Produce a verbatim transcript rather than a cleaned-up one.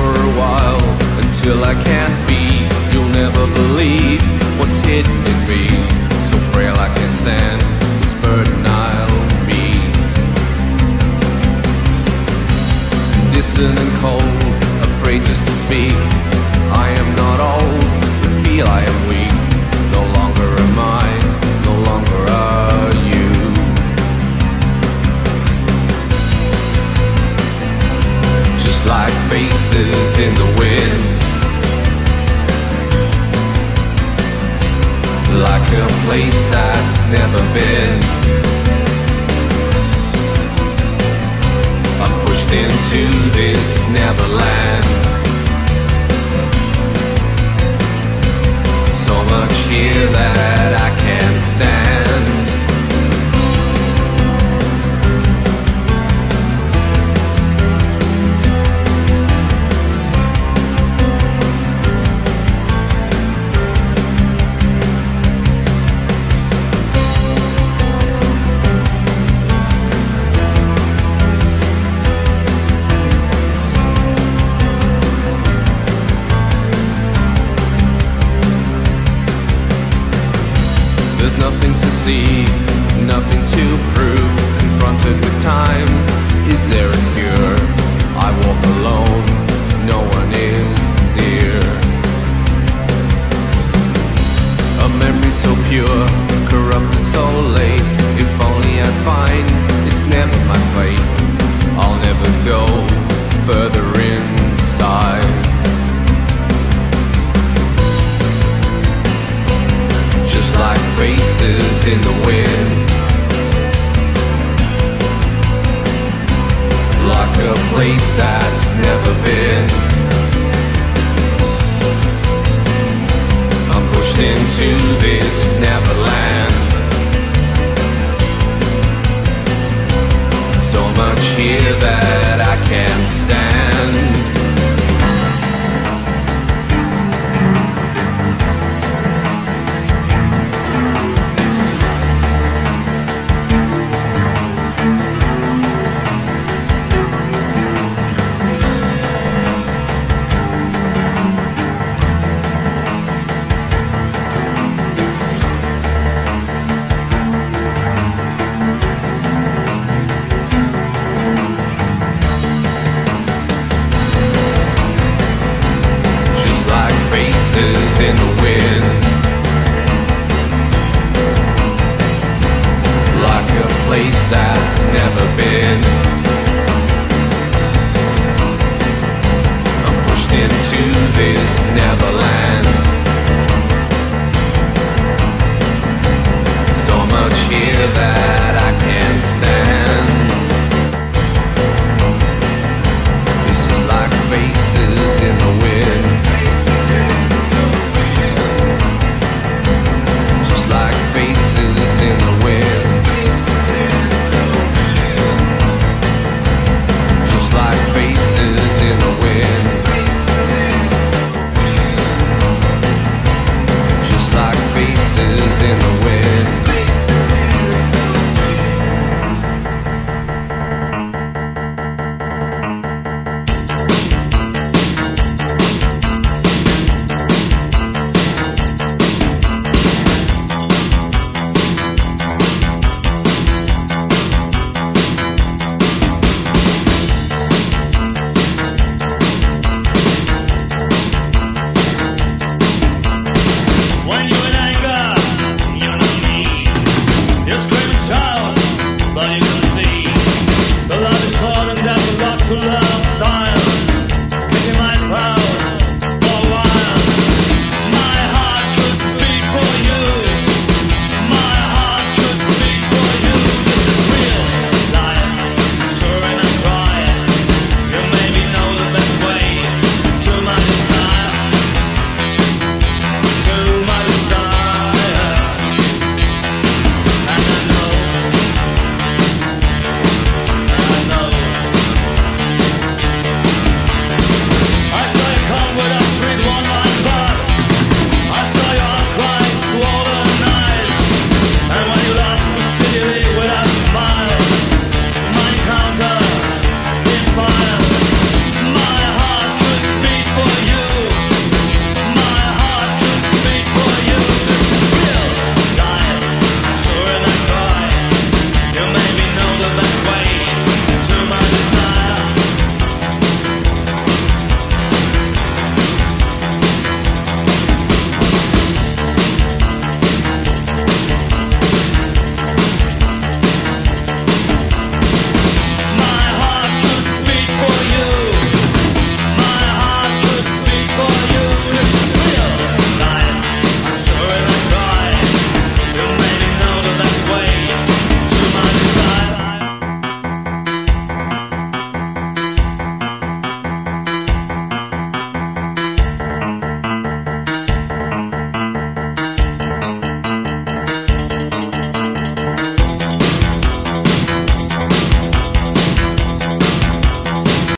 for a while, until I can't be. You'll never believe what's hidden in me. So frail I can't stand this burden I'll meet. Distant and cold, afraid just to speak. I am not old, but feel I am weak. No longer am I, no longer are you. Just like faces in the wind, like a place that's never been. I'm pushed into this neverland. So much here that I can't stand. Nothing to see, nothing to prove. Confronted with time, is there a cure? I walk alone, no one is near. A memory so pure, corrupted so late. If only I'd find it's never my fate. I'll never go further inside. Just like faces in the wind, like a place that's never been. I'm pushed into this neverland. So much here that I can't stand. In the wind, like a place that's never been. I'm pushed into this never